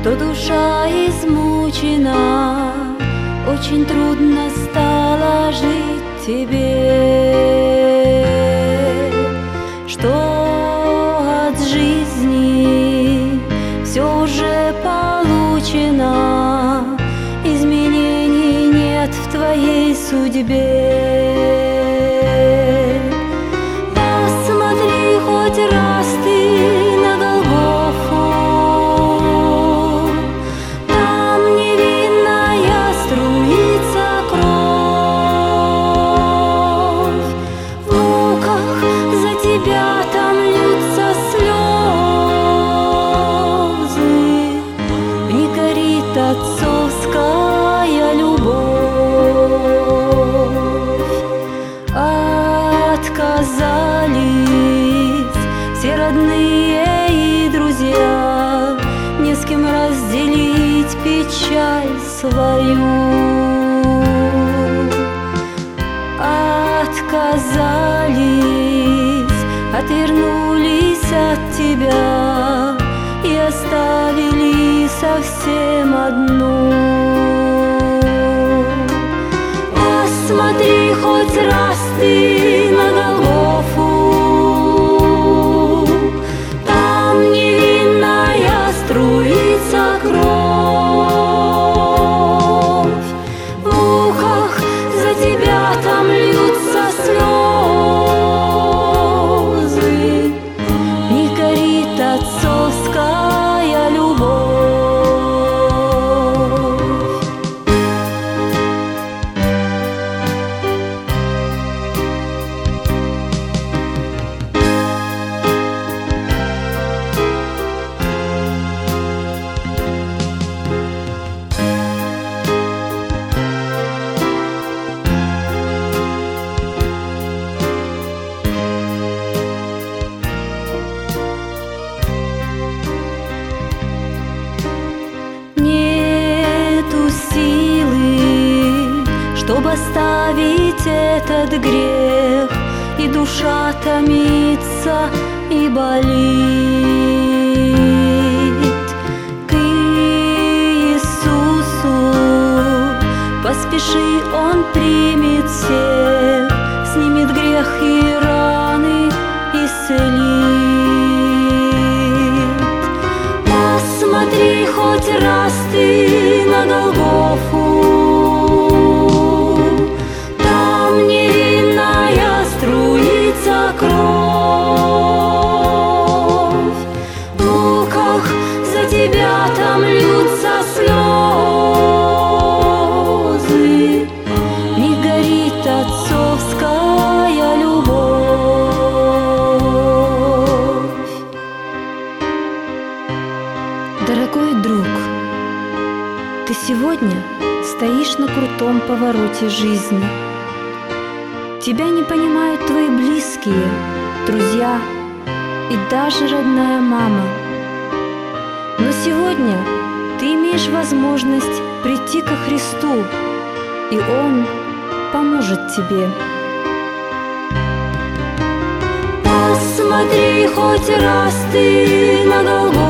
что душа измучена, очень трудно стало жить тебе, что от жизни все уже получено, изменений нет в твоей судьбе. Посмотри хоть раз ты на Голгофу, там невинная струится кровь, в муках за тебя там льются слезы, не горит отцовская любовь. Отказались все родные и друзья, не с кем разделить печаль свою. Отказались, отвернулись от тебя и оставили совсем одну. Посмотри хоть раз ты на Голгофу, там невинная струится кровь, в муках за тебя там льются слезы, не горит отцовская любовь. Чтобы оставить этот грех, и душа томится и болит. К Иисусу поспеши, Он примет всех, снимет грех и раны исцелит. Посмотри хоть раз ты на Голгофу, кровь, в муках за тебя там льются слезы, не горит отцовская любовь. Дорогой друг, ты сегодня стоишь на крутом повороте жизни. Тебя не понимают твои близкие, друзья и даже родная мама. Но сегодня ты имеешь возможность прийти ко Христу, и Он поможет тебе. Посмотри хоть раз ты на Голгофу,